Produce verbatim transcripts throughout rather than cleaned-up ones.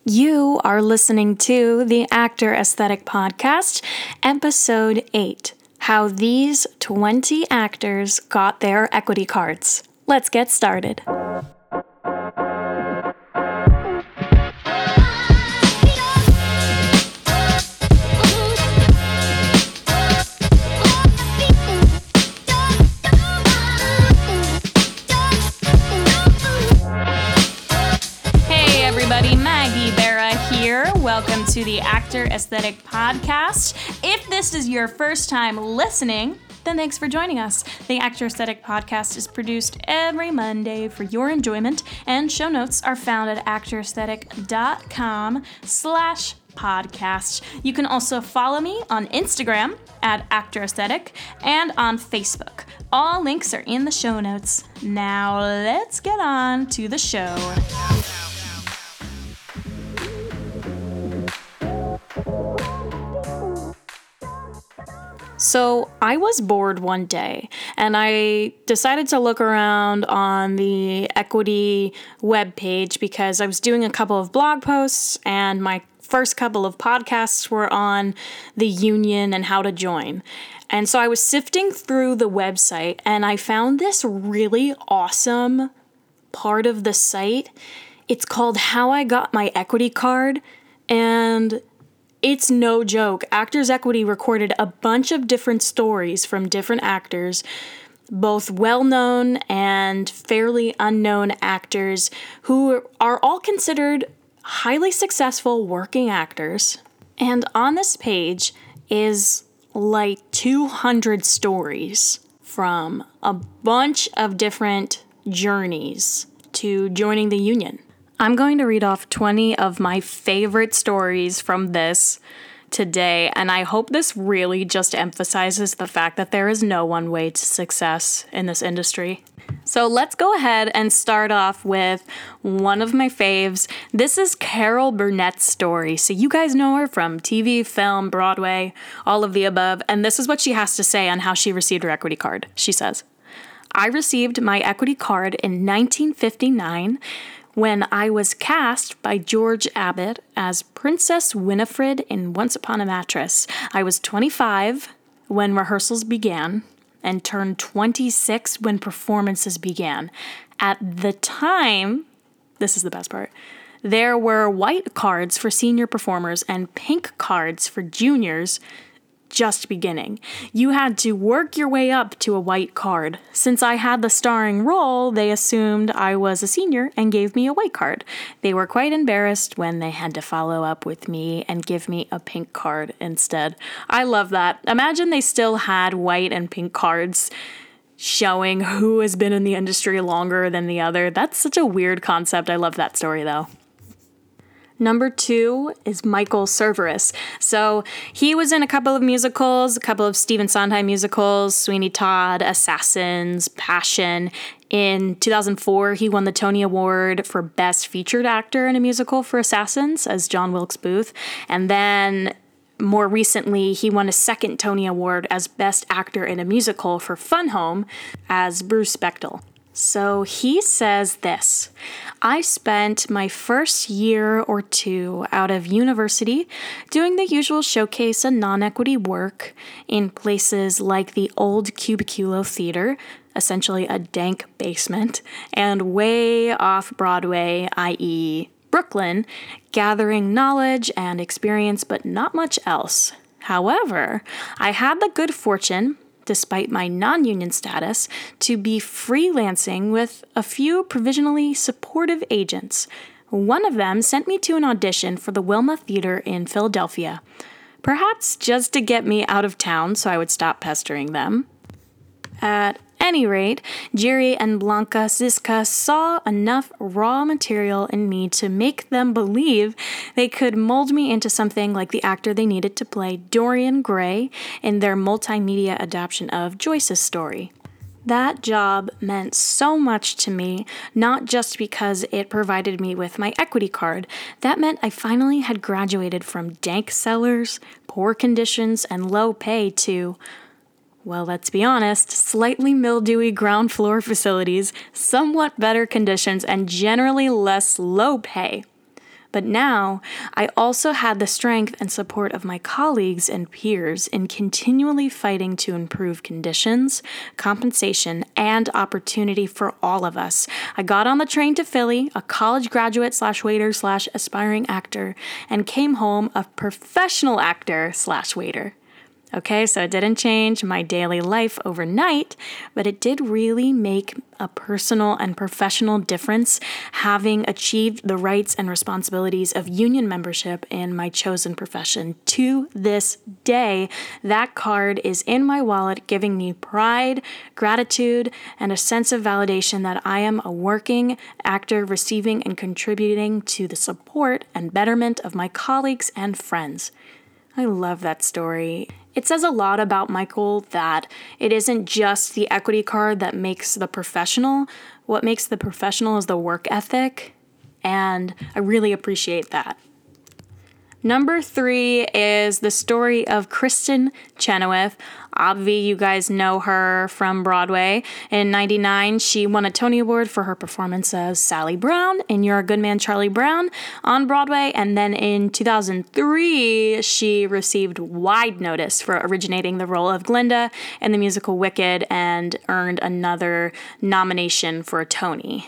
You are listening to the Actor Aesthetic Podcast, Episode eight, How These twenty Actors Got Their Equity Cards. Let's get started. Welcome to the Actor Aesthetic Podcast. If this is your first time listening, then thanks for joining us. The Actor Aesthetic Podcast is produced every Monday for your enjoyment, and show notes are found at actoraesthetic.com slash podcast. You can also follow me on Instagram at Actor Aesthetic and on Facebook. All links are in the show notes. Now let's get on to the show. So I was bored one day and I decided to look around on the Equity webpage because I was doing a couple of blog posts and my first couple of podcasts were on the union and how to join. And so I was sifting through the website and I found this really awesome part of the site. It's called How I Got My Equity Card, and it's no joke. Actors Equity recorded a bunch of different stories from different actors, both well-known and fairly unknown actors who are all considered highly successful working actors. And on this page is like two hundred stories from a bunch of different journeys to joining the union. I'm going to read off twenty of my favorite stories from this today, and I hope this really just emphasizes the fact that there is no one way to success in this industry. So let's go ahead and start off with one of my faves. This is Carol Burnett's story. So you guys know her from T V, film, Broadway, all of the above, and this is what she has to say on how she received her equity card. She says, "I received my equity card in nineteen fifty-nine when I was cast by George Abbott as Princess Winifred in Once Upon a Mattress. I was twenty-five when rehearsals began and turned twenty-six when performances began. At the time," this is the best part, "there were white cards for senior performers and pink cards for juniors just beginning. You had to work your way up to a white card. Since I had the starring role, they assumed I was a senior and gave me a white card. They were quite embarrassed when they had to follow up with me and give me a pink card instead." I love that. Imagine they still had white and pink cards showing who has been in the industry longer than the other. That's such a weird concept. I love that story though. Number two is Michael Cerveris. So he was in a couple of musicals, a couple of Stephen Sondheim musicals, Sweeney Todd, Assassins, Passion. In two thousand four, he won the Tony Award for Best Featured Actor in a Musical for Assassins as John Wilkes Booth. And then more recently, he won a second Tony Award as Best Actor in a Musical for Fun Home as Bruce Bechtel. So he says this: "I spent my first year or two out of university doing the usual showcase and non-equity work in places like the old Cubiculo Theater, essentially a dank basement, and way off Broadway, that is. Brooklyn, gathering knowledge and experience, but not much else. However, I had the good fortune, despite my non-union status, to be freelancing with a few provisionally supportive agents. One of them sent me to an audition for the Wilma Theater in Philadelphia, perhaps just to get me out of town so I would stop pestering them. At any rate, Jerry and Blanca Ziska saw enough raw material in me to make them believe they could mold me into something like the actor they needed to play Dorian Gray in their multimedia adaptation of Joyce's story. That job meant so much to me, not just because it provided me with my equity card. That meant I finally had graduated from dank cellars, poor conditions, and low pay to, well, let's be honest, slightly mildewy ground floor facilities, somewhat better conditions, and generally less low pay. But now, I also had the strength and support of my colleagues and peers in continually fighting to improve conditions, compensation, and opportunity for all of us. I got on the train to Philly, a college graduate slash waiter slash aspiring actor, and came home a professional actor slash waiter. Okay, so it didn't change my daily life overnight, but it did really make a personal and professional difference having achieved the rights and responsibilities of union membership in my chosen profession. To this day, that card is in my wallet, giving me pride, gratitude, and a sense of validation that I am a working actor receiving and contributing to the support and betterment of my colleagues and friends. I love that story. It says a lot about Michael that it isn't just the equity card that makes the professional. What makes the professional is the work ethic, and I really appreciate that. Number three is the story of Kristin Chenoweth. Obvi, you guys know her from Broadway. In ninety-nine, she won a Tony Award for her performance as Sally Brown in You're a Good Man, Charlie Brown on Broadway. And then in two thousand three, she received wide notice for originating the role of Glinda in the musical Wicked and earned another nomination for a Tony.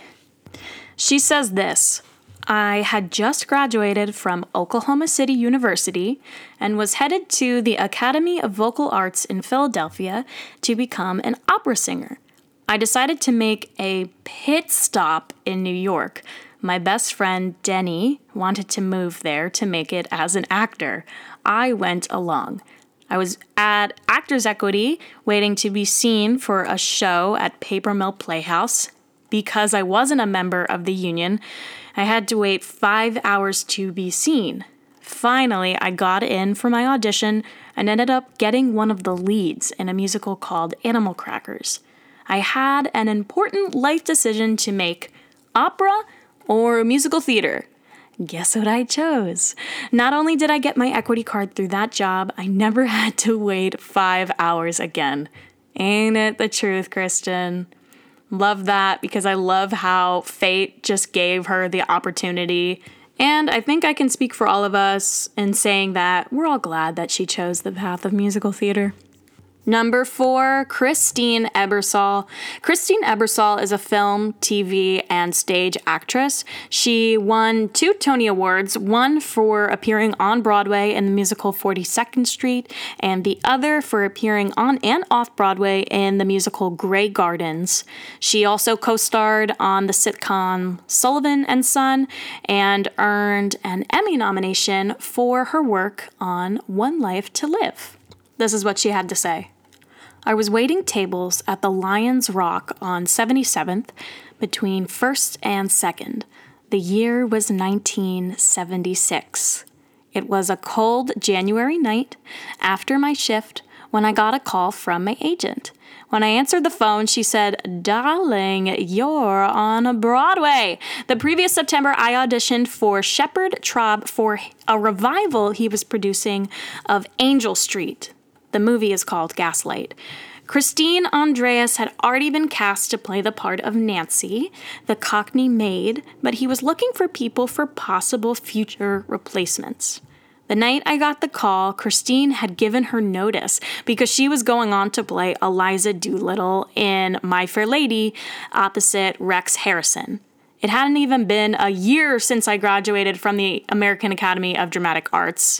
She says this: I had just graduated from Oklahoma City University and was headed to the Academy of Vocal Arts in Philadelphia to become an opera singer. I decided to make a pit stop in New York. My best friend, Denny, wanted to move there to make it as an actor. I went along. I was at Actors Equity waiting to be seen for a show at Paper Mill Playhouse. Because I wasn't a member of the union, I had to wait five hours to be seen. Finally, I got in for my audition and ended up getting one of the leads in a musical called Animal Crackers. I had an important life decision to make: opera or musical theater. Guess what I chose? Not only did I get my equity card through that job, I never had to wait five hours again. Ain't it the truth, Kristin? Love that, because I love how fate just gave her the opportunity. And I think I can speak for all of us in saying that we're all glad that she chose the path of musical theater. Number four, Christine Ebersole. Christine Ebersole is a film, T V, and stage actress. She won two Tony Awards, one for appearing on Broadway in the musical forty-second Street, and the other for appearing on and off Broadway in the musical Grey Gardens. She also co-starred on the sitcom Sullivan and Son and earned an Emmy nomination for her work on One Life to Live. This is what she had to say. I was waiting tables at the Lions Rock on seventy-seventh between first and second. The year was nineteen seventy-six. It was a cold January night after my shift when I got a call from my agent. When I answered the phone, she said, "Darling, you're on Broadway." The previous September, I auditioned for Shepard Traub for a revival he was producing of Angel Street. The movie is called Gaslight. Christine Andreas had already been cast to play the part of Nancy, the Cockney maid, but he was looking for people for possible future replacements. The night I got the call, Christine had given her notice because she was going on to play Eliza Doolittle in My Fair Lady opposite Rex Harrison. It hadn't even been a year since I graduated from the American Academy of Dramatic Arts,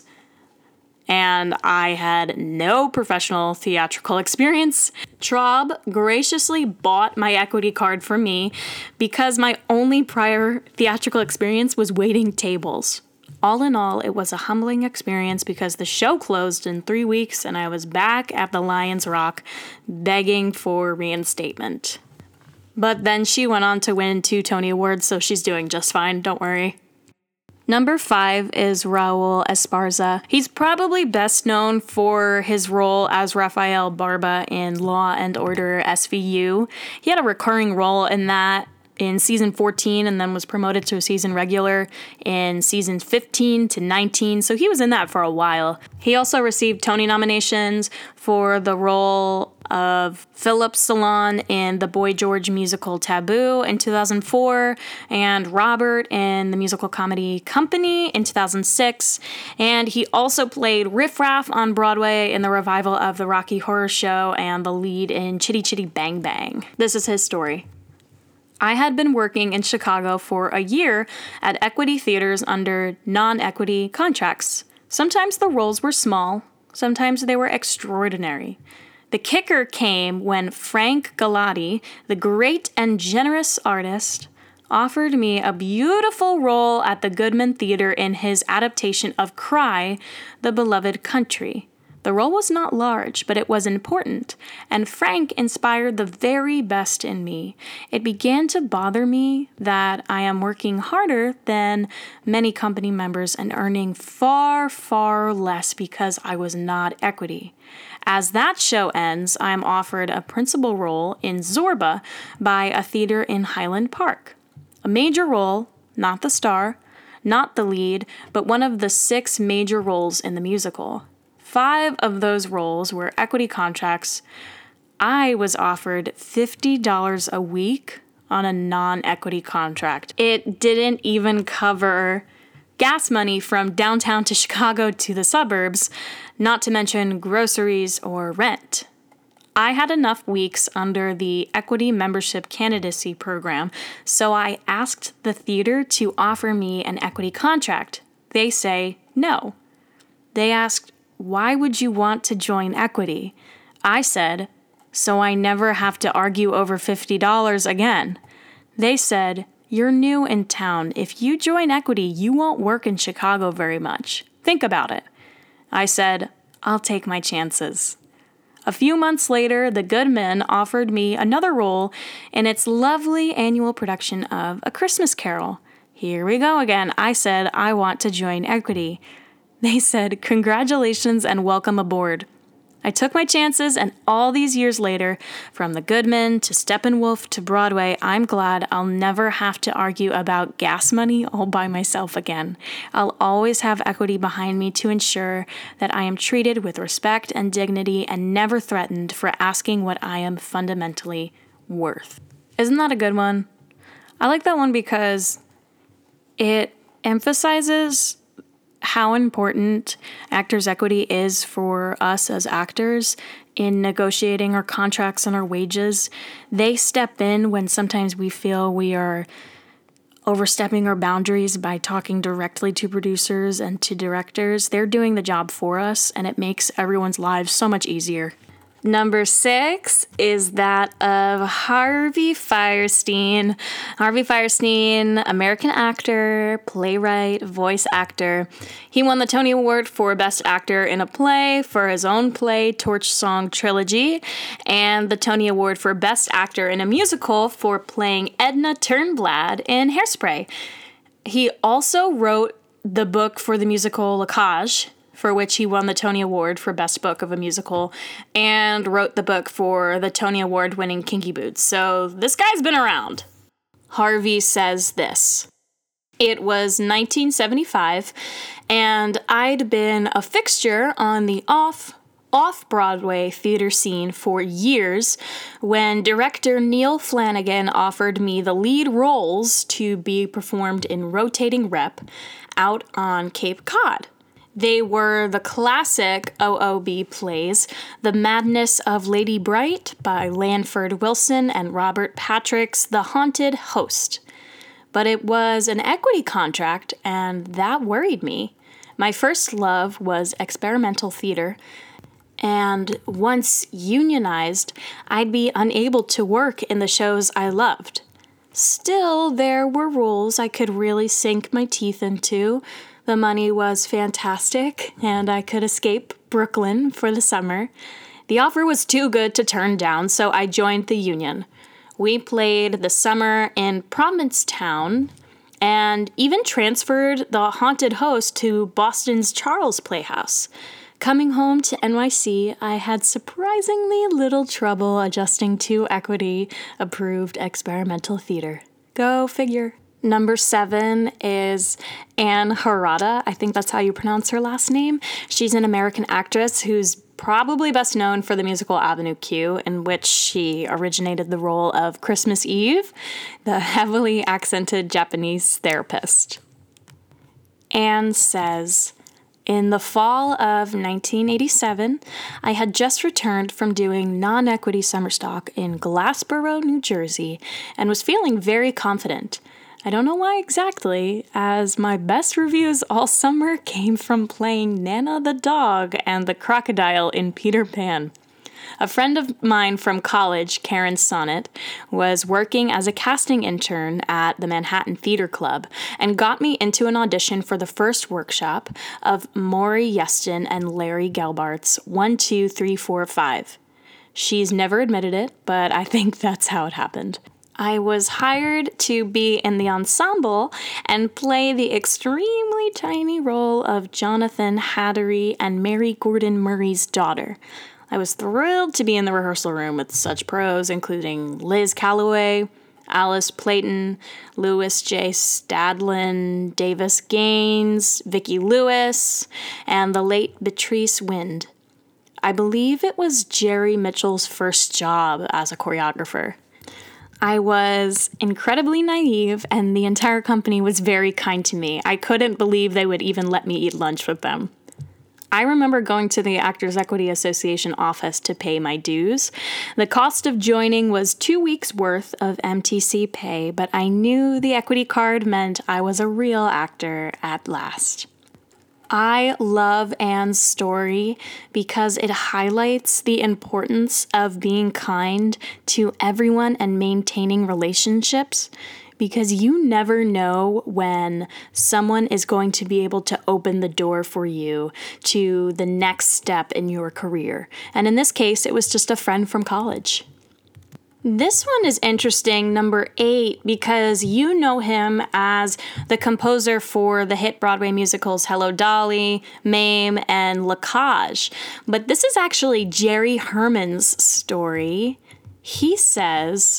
and I had no professional theatrical experience. Traub graciously bought my equity card for me because my only prior theatrical experience was waiting tables. All in all, it was a humbling experience because the show closed in three weeks and I was back at the Lions Rock begging for reinstatement. But then she went on to win two Tony Awards, so she's doing just fine, don't worry. Number five is Raul Esparza. He's probably best known for his role as Rafael Barba in Law and Order S V U. He had a recurring role in that in season fourteen and then was promoted to a season regular in seasons fifteen to nineteen, so he was in that for a while. He also received Tony nominations for the role of Philip Salon in the Boy George musical Taboo in two thousand four, and Robert in the musical comedy Company in two thousand six, and he also played Riff Raff on Broadway in the revival of the Rocky Horror Show and the lead in Chitty Chitty Bang Bang. This is his story. I had been working in Chicago for a year at Equity Theaters under non-equity contracts. Sometimes the roles were small, sometimes they were extraordinary. The kicker came when Frank Galati, the great and generous artist, offered me a beautiful role at the Goodman Theater in his adaptation of Cry, The Beloved Country. The role was not large, but it was important, and Frank inspired the very best in me. It began to bother me that I am working harder than many company members and earning far, far less because I was not equity. As that show ends, I am offered a principal role in Zorba by a theater in Highland Park. A major role, not the star, not the lead, but one of the six major roles in the musical. Five of those roles were equity contracts. I was offered fifty dollars a week on a non-equity contract. It didn't even cover gas money from downtown to Chicago to the suburbs, not to mention groceries or rent. I had enough weeks under the Equity Membership Candidacy Program, so I asked the theater to offer me an equity contract. They say no. They asked, "Why would you want to join equity?" I said, "So I never have to argue over fifty dollars again." They said, "You're new in town. If you join equity, you won't work in Chicago very much. Think about it." I said, "I'll take my chances." A few months later, the Goodman offered me another role in its lovely annual production of A Christmas Carol. Here we go again. I said, "I want to join equity." They said, "Congratulations and welcome aboard." I took my chances, and all these years later, from the Goodman to Steppenwolf to Broadway, I'm glad I'll never have to argue about gas money all by myself again. I'll always have equity behind me to ensure that I am treated with respect and dignity and never threatened for asking what I am fundamentally worth. Isn't that a good one? I like that one because it emphasizes how important actors' equity is for us as actors in negotiating our contracts and our wages. They step in when sometimes we feel we are overstepping our boundaries by talking directly to producers and to directors. They're doing the job for us, and it makes everyone's lives so much easier. Number six is that of Harvey Fierstein. Harvey Fierstein, American actor, playwright, voice actor. He won the Tony Award for Best Actor in a Play for his own play, Torch Song Trilogy, and the Tony Award for Best Actor in a Musical for playing Edna Turnblad in Hairspray. He also wrote the book for the musical La Cage, for which he won the Tony Award for Best Book of a Musical, and wrote the book for the Tony Award-winning Kinky Boots. So this guy's been around. Harvey says this: "It was nineteen seventy-five, and I'd been a fixture on the off, off-Broadway theater scene for years when director Neil Flanagan offered me the lead roles to be performed in rotating rep out on Cape Cod. They were the classic O O B plays, The Madness of Lady Bright by Lanford Wilson and Robert Patrick's The Haunted Host. But it was an equity contract, and that worried me. My first love was experimental theater, and once unionized, I'd be unable to work in the shows I loved. Still, there were roles I could really sink my teeth into. The money was fantastic, and I could escape Brooklyn for the summer. The offer was too good to turn down, so I joined the union. We played the summer in Provincetown and even transferred The Haunted Host to Boston's Charles Playhouse. Coming home to N Y C, I had surprisingly little trouble adjusting to equity-approved experimental theater. Go figure. Number seven is Anne Harada. I think that's how you pronounce her last name. She's an American actress who's probably best known for the musical Avenue Q, in which she originated the role of Christmas Eve, the heavily accented Japanese therapist. Anne says, in the fall of nineteen eighty-seven, I had just returned from doing non-equity summer stock in Glassboro, New Jersey, and was feeling very confident. I don't know why exactly, as my best reviews all summer came from playing Nana the dog and the crocodile in Peter Pan. A friend of mine from college, Karen Sonnet, was working as a casting intern at the Manhattan Theater Club and got me into an audition for the first workshop of Maury Yeston and Larry Gelbart's one, two, three, four, five. She's never admitted it, but I think that's how it happened. I was hired to be in the ensemble and play the extremely tiny role of Jonathan Hattery and Mary Gordon Murray's daughter. I was thrilled to be in the rehearsal room with such pros, including Liz Calloway, Alice Playton, Louis J. Stadlin, Davis Gaines, Vicki Lewis, and the late Beatrice Wind. I believe it was Jerry Mitchell's first job as a choreographer. I was incredibly naive, and the entire company was very kind to me. I couldn't believe they would even let me eat lunch with them. I remember going to the Actors Equity Association office to pay my dues. The cost of joining was two weeks' worth of M T C pay, but I knew the equity card meant I was a real actor at last. I love Anne's story because it highlights the importance of being kind to everyone and maintaining relationships, because you never know when someone is going to be able to open the door for you to the next step in your career. And in this case, it was just a friend from college. This one is interesting, number eight, because you know him as the composer for the hit Broadway musicals Hello Dolly, Mame, and La Cage. But this is actually Jerry Herman's story. He says,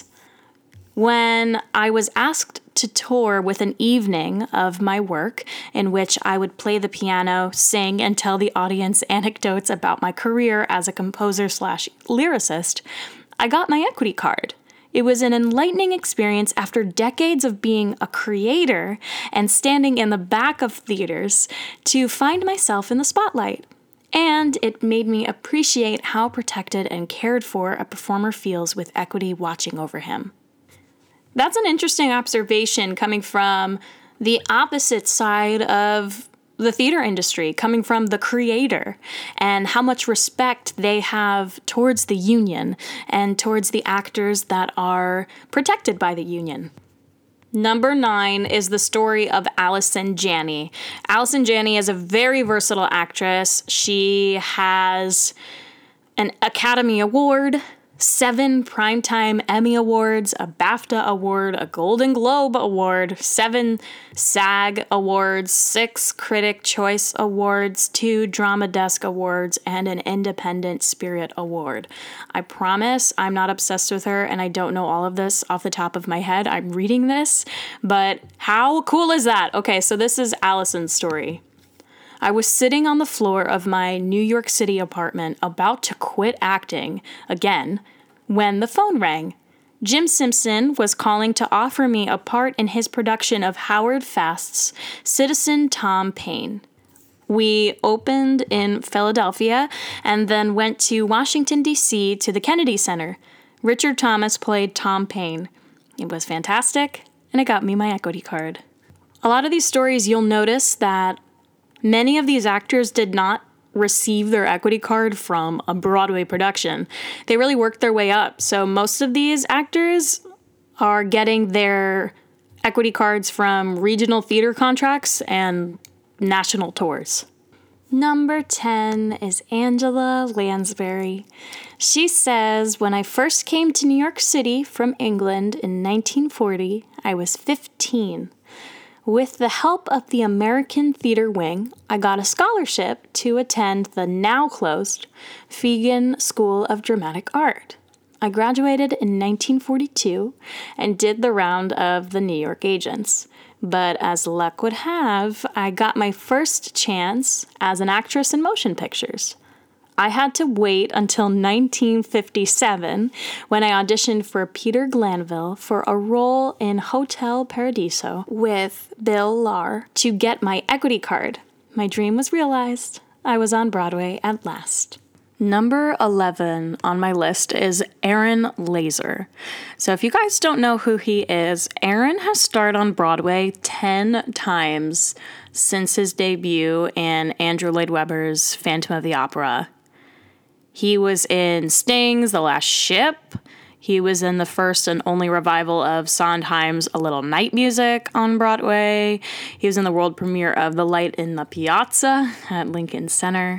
when I was asked to tour with an evening of my work in which I would play the piano, sing, and tell the audience anecdotes about my career as a composer slash lyricist, I got my equity card. It was an enlightening experience after decades of being a creator and standing in the back of theaters to find myself in the spotlight. And it made me appreciate how protected and cared for a performer feels with equity watching over him. That's an interesting observation coming from the opposite side of the theater industry, coming from the creator, and how much respect they have towards the union and towards the actors that are protected by the union. Number nine is the story of Allison Janney. Allison Janney is a very versatile actress. She has an Academy Award, seven Primetime Emmy Awards, a BAFTA Award, a Golden Globe Award, seven SAG Awards, six Critic Choice Awards, two Drama Desk Awards, and an Independent Spirit Award. I promise I'm not obsessed with her, and I don't know all of this off the top of my head. I'm reading this, but how cool is that? Okay, so this is Allison's story. I was sitting on the floor of my New York City apartment about to quit acting again when the phone rang. Jim Simpson was calling to offer me a part in his production of Howard Fast's Citizen Tom Paine. We opened in Philadelphia and then went to Washington, D C to the Kennedy Center. Richard Thomas played Tom Paine. It was fantastic, and it got me my equity card. A lot of these stories, you'll notice that many of these actors did not receive their equity card from a Broadway production. They really worked their way up. So most of these actors are getting their equity cards from regional theater contracts and national tours. Number ten is Angela Lansbury. She says, when I first came to New York City from England in nineteen forty, I was fifteen. With the help of the American Theater Wing, I got a scholarship to attend the now-closed Fegan School of Dramatic Art. I graduated in nineteen forty-two and did the round of the New York agents. But as luck would have, I got my first chance as an actress in motion pictures. I had to wait until nineteen fifty-seven when I auditioned for Peter Glanville for a role in Hotel Paradiso with Bill Lahr to get my equity card. My dream was realized. I was on Broadway at last. Number eleven on my list is Aaron Laser. So if you guys don't know who he is, Aaron has starred on Broadway ten times since his debut in Andrew Lloyd Webber's Phantom of the Opera. He was in Sting's The Last Ship. He was in the first and only revival of Sondheim's A Little Night Music on Broadway. He was in the world premiere of The Light in the Piazza at Lincoln Center.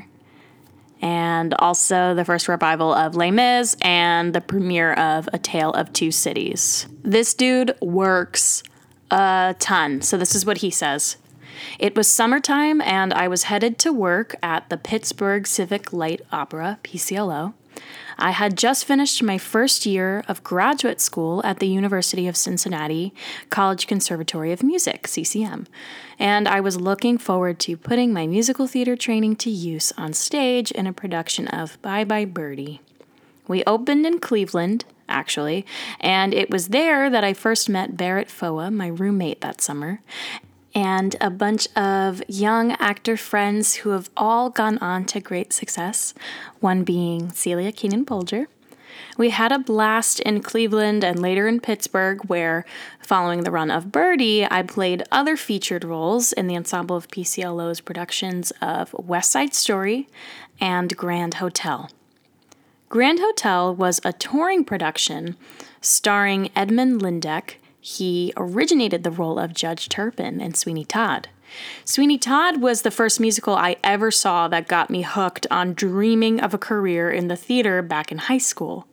And also the first revival of Les Mis and the premiere of A Tale of Two Cities. This dude works a ton. So this is what he says. It was summertime and I was headed to work at the Pittsburgh Civic Light Opera, P C L O. I had just finished my first year of graduate school at the University of Cincinnati College Conservatory of Music, C C M, and I was looking forward to putting my musical theater training to use on stage in a production of Bye Bye Birdie. We opened in Cleveland, actually, and it was there that I first met Barrett Foa, my roommate that summer, and a bunch of young actor friends who have all gone on to great success, one being Celia Keenan-Polger. We had a blast in Cleveland and later in Pittsburgh, where, following the run of Birdie, I played other featured roles in the ensemble of P C L O's productions of West Side Story and Grand Hotel. Grand Hotel was a touring production starring Edmund Lindeck. He originated the role of Judge Turpin in Sweeney Todd. Sweeney Todd was the first musical I ever saw that got me hooked on dreaming of a career in the theater back in high school.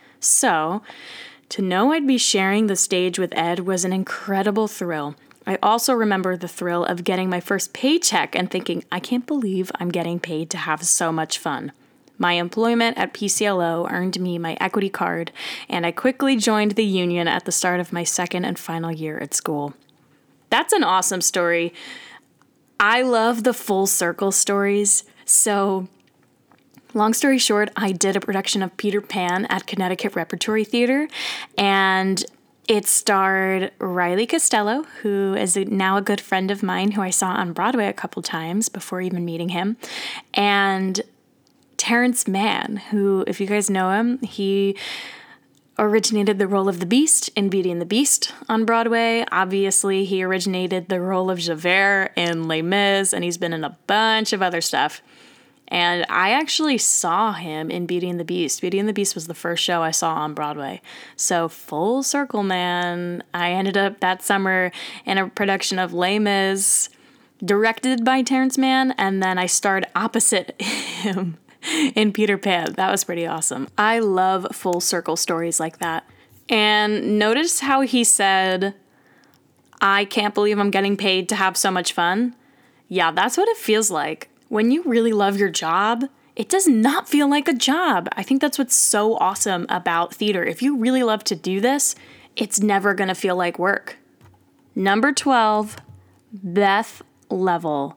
So, to know I'd be sharing the stage with Ed was an incredible thrill. I also remember the thrill of getting my first paycheck and thinking, I can't believe I'm getting paid to have so much fun. My employment at P C L O earned me my equity card, and I quickly joined the union at the start of my second and final year at school. That's an awesome story. I love the full circle stories. So, long story short, I did a production of Peter Pan at Connecticut Repertory Theater, and it starred Riley Costello, who is now a good friend of mine who I saw on Broadway a couple times before even meeting him, and Terrence Mann, who, if you guys know him, he originated the role of the Beast in Beauty and the Beast on Broadway. Obviously, he originated the role of Javert in Les Mis, and he's been in a bunch of other stuff. And I actually saw him in Beauty and the Beast. Beauty and the Beast was the first show I saw on Broadway. So full circle, man. I ended up that summer in a production of Les Mis, directed by Terrence Mann, and then I starred opposite him in Peter Pan. That was pretty awesome. I love full circle stories like that. And notice how he said, I can't believe I'm getting paid to have so much fun. Yeah, that's what it feels like. When you really love your job, it does not feel like a job. I think that's what's so awesome about theater. If you really love to do this, it's never going to feel like work. Number twelve, Beth Leavel.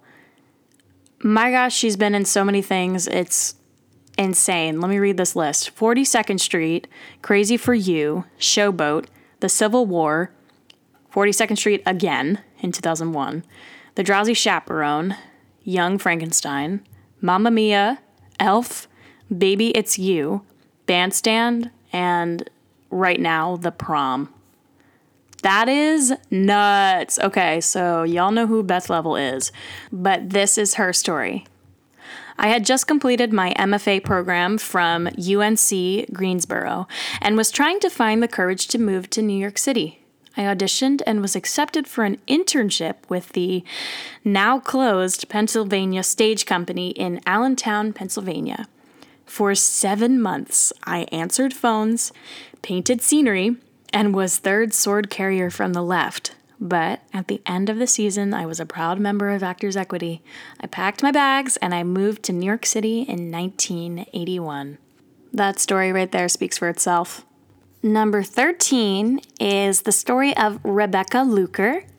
My gosh, she's been in so many things. It's insane. Let me read this list. forty-second Street, Crazy for You, Showboat, The Civil War, forty-second Street again in two thousand one, The Drowsy Chaperone, Young Frankenstein, Mamma Mia, Elf, Baby It's You, Bandstand, and right now, The Prom. That is nuts. Okay, so y'all know who Beth Leavel is, but this is her story. I had just completed my M F A program from U N C Greensboro and was trying to find the courage to move to New York City. I auditioned and was accepted for an internship with the now closed Pennsylvania Stage Company in Allentown, Pennsylvania. For seven months, I answered phones, painted scenery, and was third sword carrier from the left. But at the end of the season, I was a proud member of Actors Equity. I packed my bags and I moved to New York City in nineteen eighty-one. That story right there speaks for itself. Number thirteen is the story of Rebecca Luker.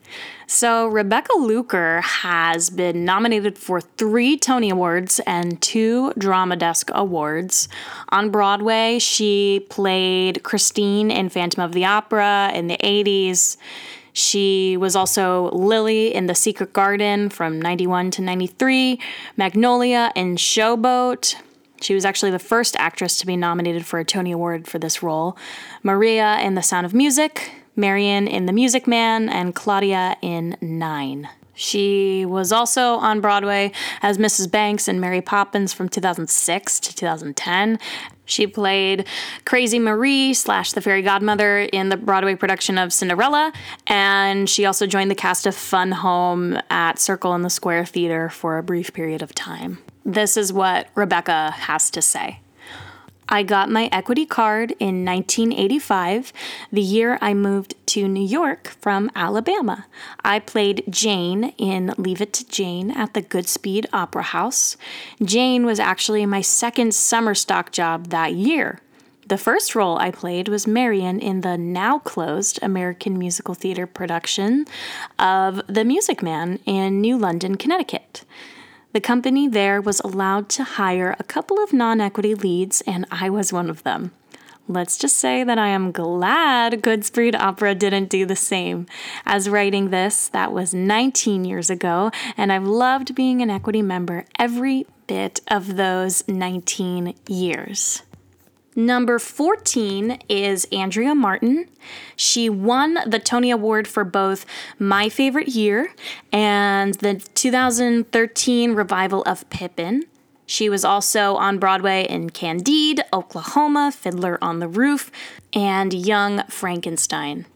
So Rebecca Luker has been nominated for three Tony Awards and two Drama Desk Awards. On Broadway, she played Christine in Phantom of the Opera in the eighties. She was also Lily in The Secret Garden from ninety-one to ninety-three, Magnolia in Showboat. She was actually the first actress to be nominated for a Tony Award for this role. Maria in The Sound of Music, Marion in The Music Man, and Claudia in Nine. She was also on Broadway as Missus Banks in Mary Poppins from two thousand six to two thousand ten. She played Crazy Marie slash the fairy godmother in the Broadway production of Cinderella, and she also joined the cast of Fun Home at Circle in the Square Theater for a brief period of time. This is what Rebecca has to say. I got my equity card in nineteen eighty-five, the year I moved to New York from Alabama. I played Jane in Leave It to Jane at the Goodspeed Opera House. Jane was actually my second summer stock job that year. The first role I played was Marion in the now-closed American Musical Theater production of The Music Man in New London, Connecticut. The company there was allowed to hire a couple of non-equity leads, and I was one of them. Let's just say that I am glad Goodspeed Opera didn't do the same. As writing this, that was nineteen years ago, and I've loved being an equity member every bit of those nineteen years. Number fourteen is Andrea Martin. She won the Tony Award for both My Favorite Year and the two thousand thirteen revival of Pippin. She was also on Broadway in Candide, Oklahoma, Fiddler on the Roof, and Young Frankenstein.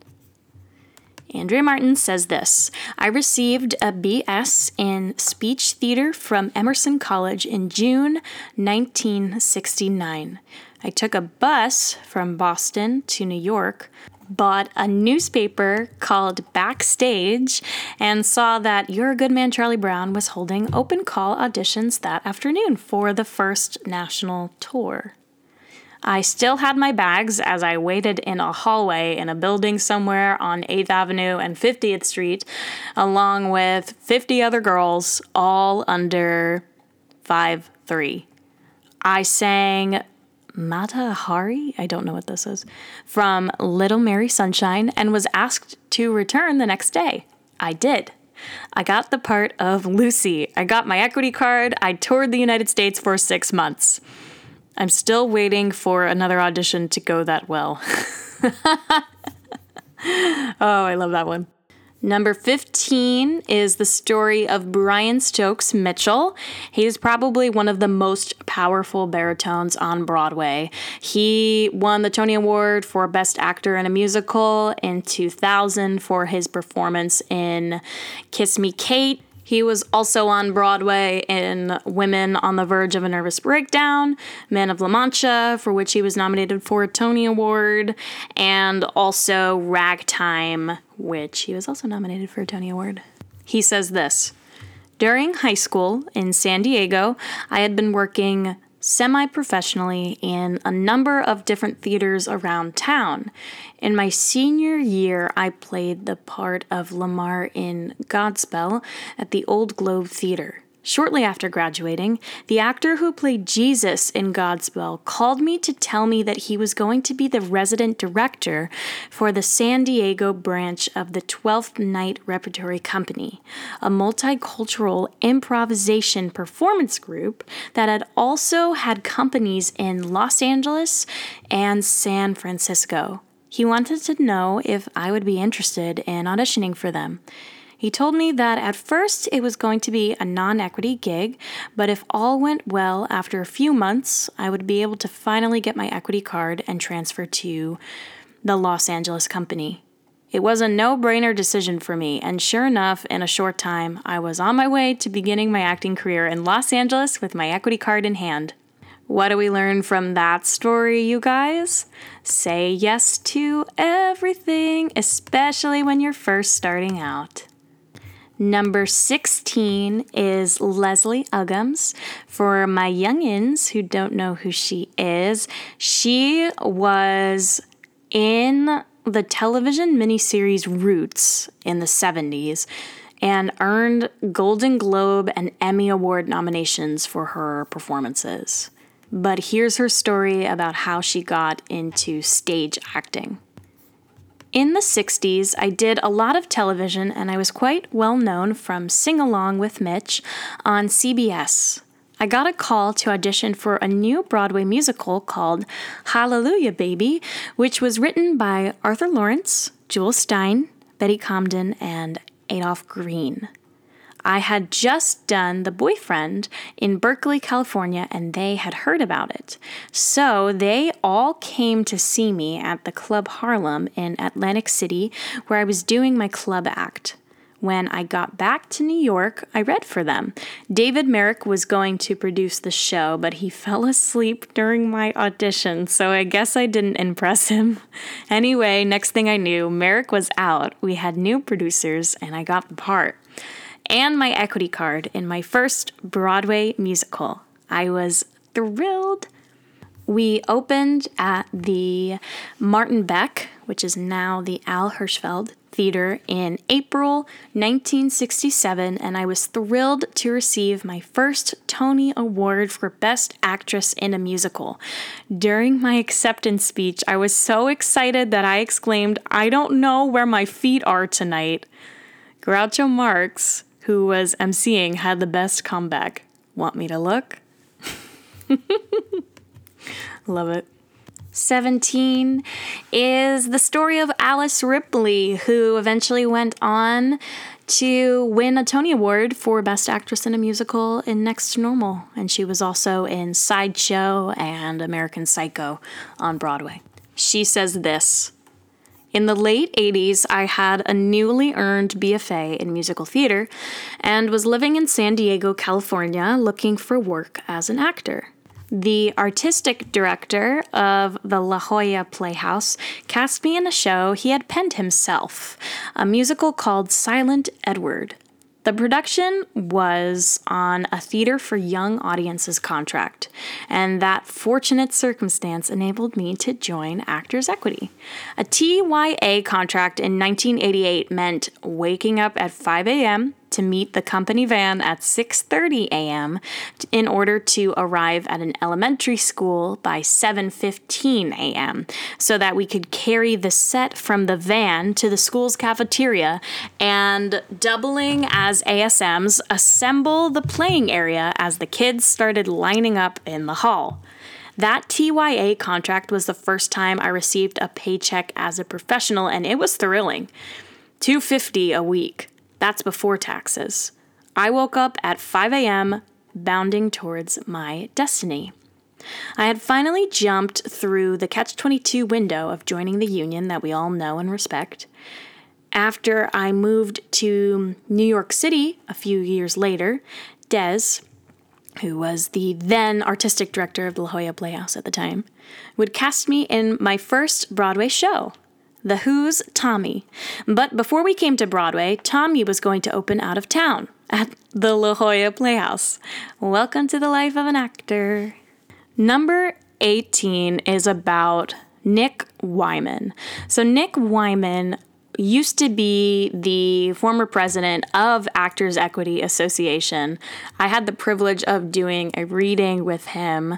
Andrea Martin says this: I received a B S in speech theater from Emerson College in June nineteen sixty-nine. I took a bus from Boston to New York, bought a newspaper called Backstage, and saw that You're a Good Man, Charlie Brown was holding open call auditions that afternoon for the first national tour. I still had my bags as I waited in a hallway in a building somewhere on eighth Avenue and fiftieth Street, along with fifty other girls, all under five three. I sang Mata Hari, I don't know what this is, from Little Mary Sunshine, and was asked to return the next day. I did. I got the part of Lucy. I got my equity card. I toured the United States for six months. I'm still waiting for another audition to go that well. Oh, I love that one. Number fifteen is the story of Brian Stokes Mitchell. He's probably one of the most powerful baritones on Broadway. He won the Tony Award for Best Actor in a Musical in two thousand for his performance in Kiss Me, Kate. He was also on Broadway in Women on the Verge of a Nervous Breakdown, Man of La Mancha, for which he was nominated for a Tony Award, and also Ragtime, which he was also nominated for a Tony Award. He says this: during high school in San Diego, I had been working semi-professionally in a number of different theaters around town. In my senior year, I played the part of Lamar in Godspell at the Old Globe Theater. Shortly after graduating, the actor who played Jesus in Godspell called me to tell me that he was going to be the resident director for the San Diego branch of the Twelfth Night Repertory Company, a multicultural improvisation performance group that had also had companies in Los Angeles and San Francisco. He wanted to know if I would be interested in auditioning for them. He told me that at first it was going to be a non-equity gig, but if all went well, after a few months, I would be able to finally get my equity card and transfer to the Los Angeles company. It was a no-brainer decision for me, and sure enough, in a short time, I was on my way to beginning my acting career in Los Angeles with my equity card in hand. What do we learn from that story, you guys? Say yes to everything, especially when you're first starting out. Number sixteen is Leslie Uggams. For my youngins who don't know who she is, she was in the television miniseries Roots in the seventies and earned Golden Globe and Emmy Award nominations for her performances. But here's her story about how she got into stage acting. In the sixties, I did a lot of television, and I was quite well known from Sing Along with Mitch on C B S. I got a call to audition for a new Broadway musical called Hallelujah, Baby, which was written by Arthur Lawrence, Jewel Stein, Betty Comden, and Adolph Green. I had just done The Boyfriend in Berkeley, California, and they had heard about it. So they all came to see me at the Club Harlem in Atlantic City, where I was doing my club act. When I got back to New York, I read for them. David Merrick was going to produce the show, but he fell asleep during my audition, so I guess I didn't impress him. Anyway, next thing I knew, Merrick was out. We had new producers, and I got the part. And my equity card in my first Broadway musical. I was thrilled. We opened at the Martin Beck, which is now the Al Hirschfeld Theater, in April nineteen sixty-seven, and I was thrilled to receive my first Tony Award for Best Actress in a Musical. During my acceptance speech, I was so excited that I exclaimed, "I don't know where my feet are tonight." Groucho Marx, who was emceeing, had the best comeback. Want me to look? Love it. seventeen is the story of Alice Ripley, who eventually went on to win a Tony Award for Best Actress in a Musical in Next to Normal. And she was also in Sideshow and American Psycho on Broadway. She says this: "In the late eighties, I had a newly earned B F A in musical theater and was living in San Diego, California, looking for work as an actor. The artistic director of the La Jolla Playhouse cast me in a show he had penned himself, a musical called Silent Edward. The production was on a Theater for Young Audiences contract, and that fortunate circumstance enabled me to join Actors Equity. A T Y A contract in nineteen eighty-eight meant waking up at five a.m. to meet the company van at six thirty a.m. in order to arrive at an elementary school by seven fifteen a.m. so that we could carry the set from the van to the school's cafeteria and, doubling as A S Ms, assemble the playing area as the kids started lining up in the hall. That T Y A contract was the first time I received a paycheck as a professional, and it was thrilling. two hundred fifty dollars a week. That's before taxes. I woke up at five a.m., bounding towards my destiny. I had finally jumped through the catch twenty-two window of joining the union that we all know and respect. After I moved to New York City a few years later, Des, who was the then artistic director of the La Jolla Playhouse at the time, would cast me in my first Broadway show, The Who's Tommy. But before we came to Broadway, Tommy was going to open out of town at the La Jolla Playhouse. Welcome to the life of an actor. Number eighteen is about Nick Wyman. So Nick Wyman used to be the former president of Actors Equity Association. I had the privilege of doing a reading with him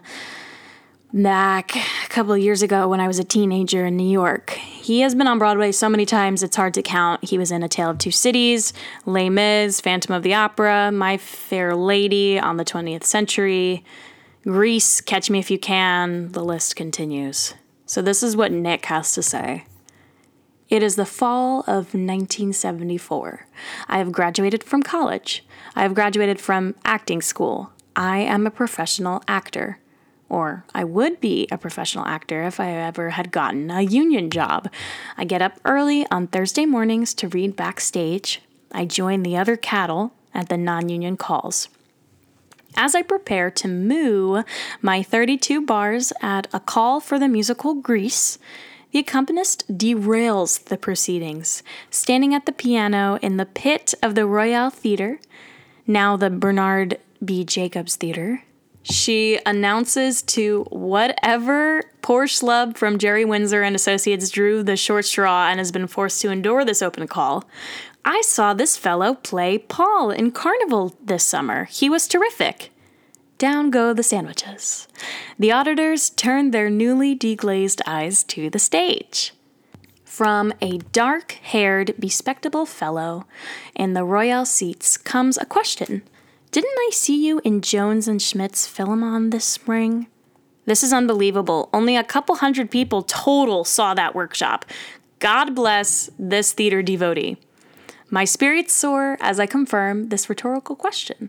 back a couple of years ago when I was a teenager in New York. He has been on Broadway so many times it's hard to count. He was in A Tale of Two Cities, Les Mis, Phantom of the Opera, My Fair Lady on the twentieth Century, Grease, Catch Me If You Can. The list continues. So this is what Nick has to say. It is the fall of nineteen seventy-four. I have graduated from college. I have graduated from acting school. I am a professional actor. Or I would be a professional actor if I ever had gotten a union job. I get up early on Thursday mornings to read backstage. I join the other cattle at the non-union calls. As I prepare to moo my thirty-two bars at a call for the musical Grease, the accompanist derails the proceedings, standing at the piano in the pit of the Royale Theater, now the Bernard B. Jacobs Theater. She announces to whatever poor schlub from Jerry Windsor and Associates drew the short straw and has been forced to endure this open call. I saw this fellow play Paul in Carnival this summer. He was terrific. Down go the sandwiches. The auditors turned their newly deglazed eyes to the stage. From a dark-haired, bespectable fellow in the royal seats comes a question. Didn't I see you in Jones and Schmidt's Philemon this spring? This is unbelievable. Only a couple hundred people total saw that workshop. God bless this theater devotee. My spirits soar as I confirm this rhetorical question.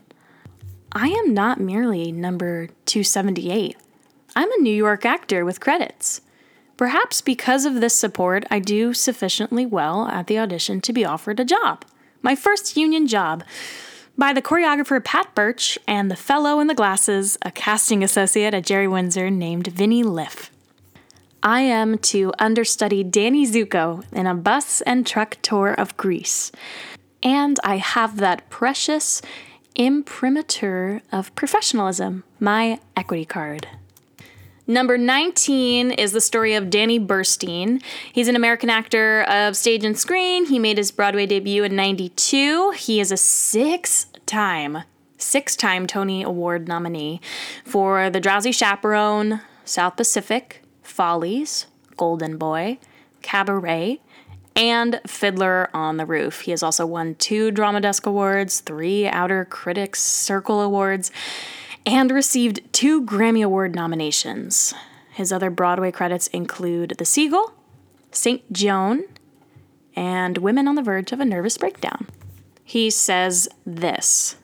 I am not merely number two seventy-eight. I'm a New York actor with credits. Perhaps because of this support, I do sufficiently well at the audition to be offered a job. My first union job. By the choreographer Pat Birch and the fellow in the glasses, a casting associate at Jerry Windsor named Vinnie Liff. I am to understudy Danny Zuko in a bus and truck tour of Greece. And I have that precious imprimatur of professionalism, my equity card. Number nineteen is the story of Danny Burstein. He's an American actor of stage and screen. He made his Broadway debut in ninety-two. He is a six-time, six-time Tony Award nominee for The Drowsy Chaperone, South Pacific, Follies, Golden Boy, Cabaret, and Fiddler on the Roof. He has also won two Drama Desk Awards, three Outer Critics Circle Awards, and received two Grammy Award nominations. His other Broadway credits include The Seagull, Saint Joan, and Women on the Verge of a Nervous Breakdown. He says this: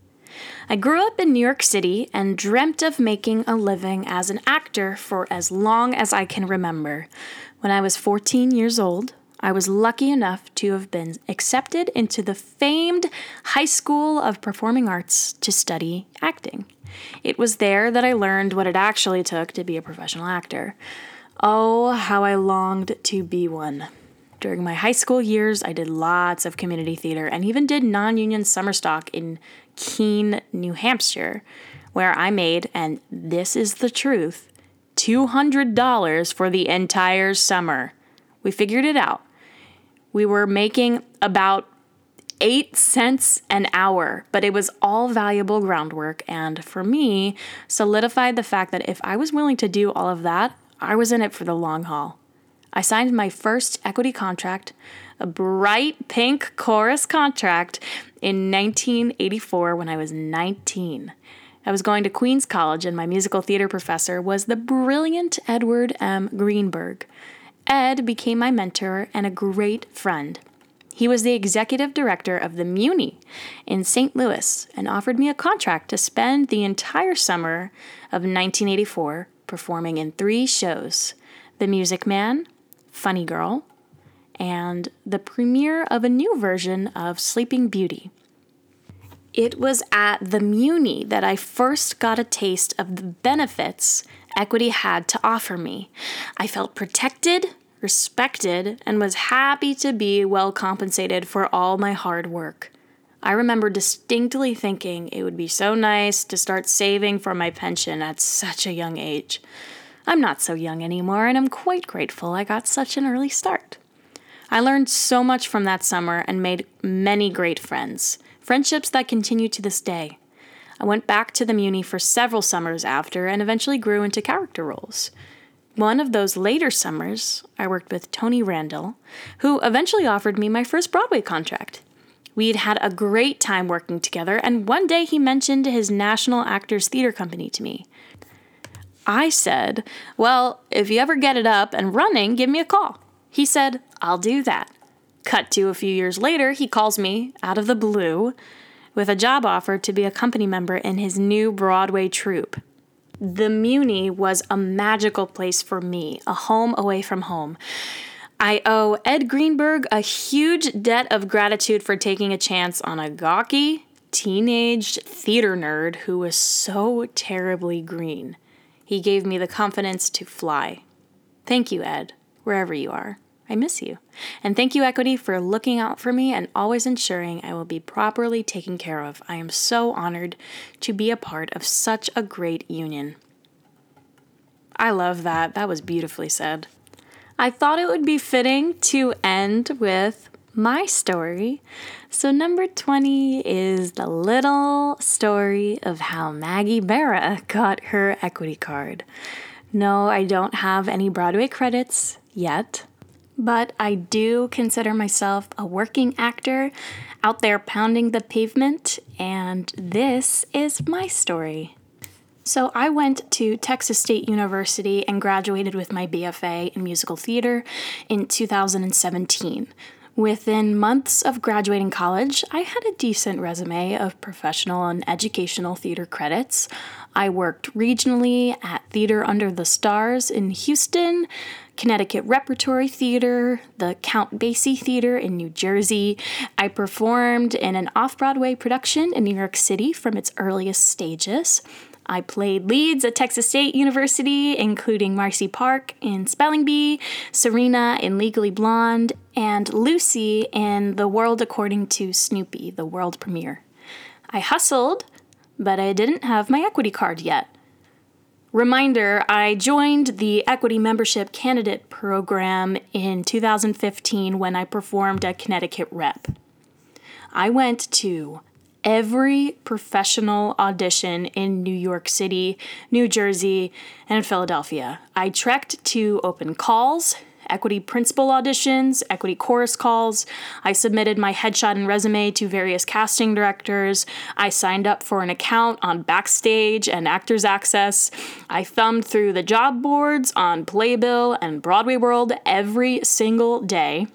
I grew up in New York City and dreamt of making a living as an actor for as long as I can remember. When I was fourteen years old, I was lucky enough to have been accepted into the famed High School of Performing Arts to study acting. It was there that I learned what it actually took to be a professional actor. Oh, how I longed to be one. During my high school years, I did lots of community theater and even did non-union summer stock in Keene, New Hampshire, where I made, and this is the truth, two hundred dollars for the entire summer. We figured it out. We were making about eight cents an hour, but it was all valuable groundwork, and for me, solidified the fact that if I was willing to do all of that, I was in it for the long haul. I signed my first equity contract, a bright pink chorus contract, in nineteen eighty-four when I was nineteen. I was going to Queens College, and my musical theater professor was the brilliant Edward M. Greenberg. Ed became my mentor and a great friend. He was the executive director of the Muni in Saint Louis and offered me a contract to spend the entire summer of nineteen eighty-four performing in three shows: The Music Man, Funny Girl, and the premiere of a new version of Sleeping Beauty. It was at the Muni that I first got a taste of the benefits equity had to offer me. I felt protected, respected, and was happy to be well compensated for all my hard work. I remember distinctly thinking it would be so nice to start saving for my pension at such a young age. I'm not so young anymore, and I'm quite grateful I got such an early start. I learned so much from that summer and made many great friends, friendships that continue to this day. I went back to the Muni for several summers after and eventually grew into character roles. One of those later summers, I worked with Tony Randall, who eventually offered me my first Broadway contract. We'd had a great time working together, and one day he mentioned his National Actors Theater Company to me. I said, well, if you ever get it up and running, give me a call. He said, I'll do that. Cut to a few years later, he calls me, out of the blue, with a job offer to be a company member in his new Broadway troupe. The Muni was a magical place for me, a home away from home. I owe Ed Greenberg a huge debt of gratitude for taking a chance on a gawky, teenage theater nerd who was so terribly green. He gave me the confidence to fly. Thank you, Ed, wherever you are. I miss you. And thank you, Equity, for looking out for me and always ensuring I will be properly taken care of. I am so honored to be a part of such a great union. I love that. That was beautifully said. I thought it would be fitting to end with my story. So number twenty is the little story of how Maggie Barra got her equity card. No, I don't have any Broadway credits yet, but I do consider myself a working actor out there pounding the pavement, and this is my story. So I went to Texas State University and graduated with my B F A in musical theater in two thousand seventeen. Within months of graduating college, I had a decent resume of professional and educational theater credits. I worked regionally at Theater Under the Stars in Houston, Connecticut Repertory Theater, the Count Basie Theater in New Jersey. I performed in an off-Broadway production in New York City from its earliest stages. I played leads at Texas State University, including Marcy Park in Spelling Bee, Serena in Legally Blonde, and Lucy in The World According to Snoopy, the world premiere. I hustled, but I didn't have my equity card yet. Reminder, I joined the Equity Membership Candidate Program in two thousand fifteen when I performed at Connecticut Rep. I went to every professional audition in New York City, New Jersey, and Philadelphia. I trekked to open calls, equity principal auditions, equity chorus calls. I submitted my headshot and resume to various casting directors. I signed up for an account on Backstage and Actors Access. I thumbed through the job boards on Playbill and Broadway World every single day.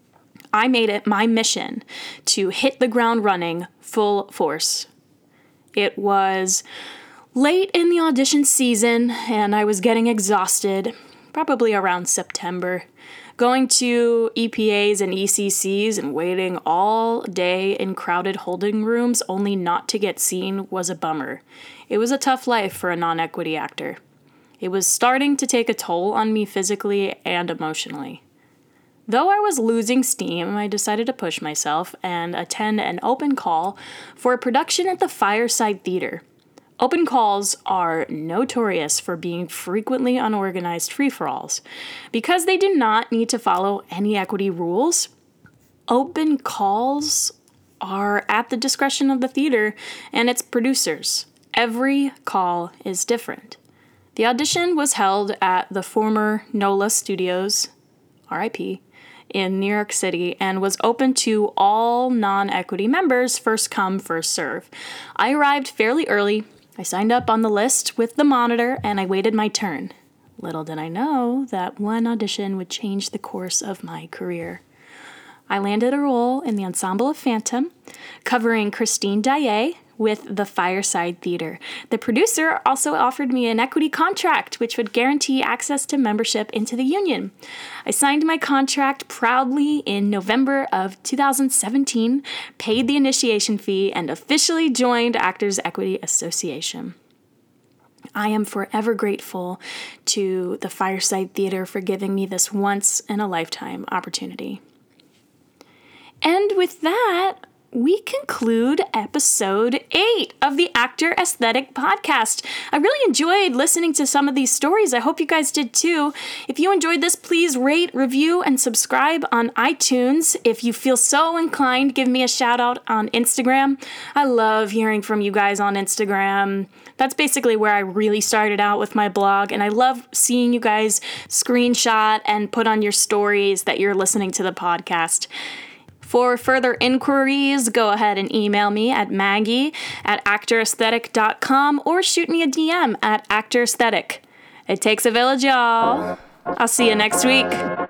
I made it my mission to hit the ground running full force. It was late in the audition season, and I was getting exhausted, probably around September. Going to E P As and E C Cs and waiting all day in crowded holding rooms only not to get seen was a bummer. It was a tough life for a non-equity actor. It was starting to take a toll on me physically and emotionally. Though I was losing steam, I decided to push myself and attend an open call for a production at the Fireside Theater. Open calls are notorious for being frequently unorganized free-for-alls. Because they do not need to follow any equity rules, open calls are at the discretion of the theater and its producers. Every call is different. The audition was held at the former NOLA Studios, R I P, in New York City, and was open to all non-equity members, first come, first serve. I arrived fairly early. I signed up on the list with the monitor, and I waited my turn. Little did I know that one audition would change the course of my career. I landed a role in the ensemble of Phantom, covering Christine Daae with the Fireside Theater. The producer also offered me an equity contract, which would guarantee access to membership into the union. I signed my contract proudly in November of two thousand seventeen, paid the initiation fee, and officially joined Actors Equity Association. I am forever grateful to the Fireside Theater for giving me this once-in-a-lifetime opportunity. And with that, we conclude episode eight of the Actor Aesthetic Podcast. I really enjoyed listening to some of these stories. I hope you guys did too. If you enjoyed this, please rate, review, and subscribe on iTunes. If you feel so inclined, give me a shout out on Instagram. I love hearing from you guys on Instagram. That's basically where I really started out with my blog, and I love seeing you guys screenshot and put on your stories that you're listening to the podcast. For further inquiries, go ahead and email me at maggie at actor aesthetic dot com or shoot me a D M at actor aesthetic. It takes a village, y'all. I'll see you next week.